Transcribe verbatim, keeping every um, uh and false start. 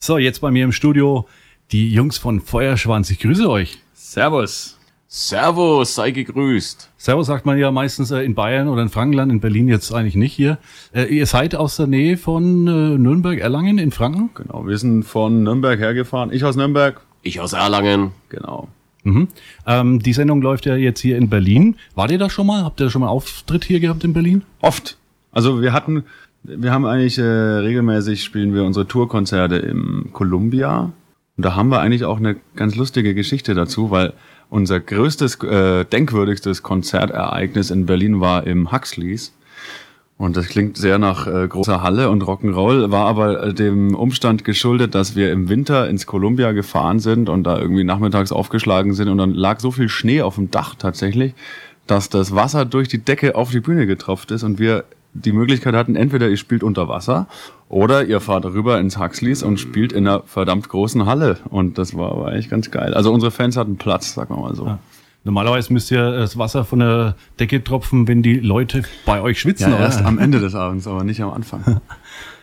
So, jetzt bei mir im Studio die Jungs von Feuerschwanz. Ich grüße euch. Servus. Servus, sei gegrüßt. Servus sagt man ja meistens in Bayern oder in Frankenland, in Berlin jetzt eigentlich nicht hier. Äh, ihr seid aus der Nähe von äh, Nürnberg, Erlangen in Franken? Genau, wir sind von Nürnberg hergefahren. Ich aus Nürnberg. Ich aus Erlangen. Genau. Mhm. Ähm, die Sendung läuft ja jetzt hier in Berlin. Wart ihr da schon mal? Habt ihr schon mal Auftritt hier gehabt in Berlin? Oft. Also wir hatten, wir haben eigentlich äh, regelmäßig spielen wir unsere Tourkonzerte im Columbia. Und da haben wir eigentlich auch eine ganz lustige Geschichte dazu, weil unser größtes, äh, denkwürdigstes Konzertereignis in Berlin war im Huxleys. Und das klingt sehr nach äh, großer Halle und Rock'n'Roll, war aber äh, dem Umstand geschuldet, dass wir im Winter ins Columbia gefahren sind und da irgendwie nachmittags aufgeschlagen sind und dann lag so viel Schnee auf dem Dach tatsächlich, dass das Wasser durch die Decke auf die Bühne getropft ist und wir die Möglichkeit hatten, entweder ihr spielt unter Wasser oder ihr fahrt rüber ins Huxleys und spielt in einer verdammt großen Halle. Und das war aber eigentlich ganz geil. Also unsere Fans hatten Platz, sagen wir mal so. Ja. Normalerweise müsst ihr das Wasser von der Decke tropfen, wenn die Leute bei euch schwitzen. Ja, oder? erst am Ende des Abends, aber nicht am Anfang.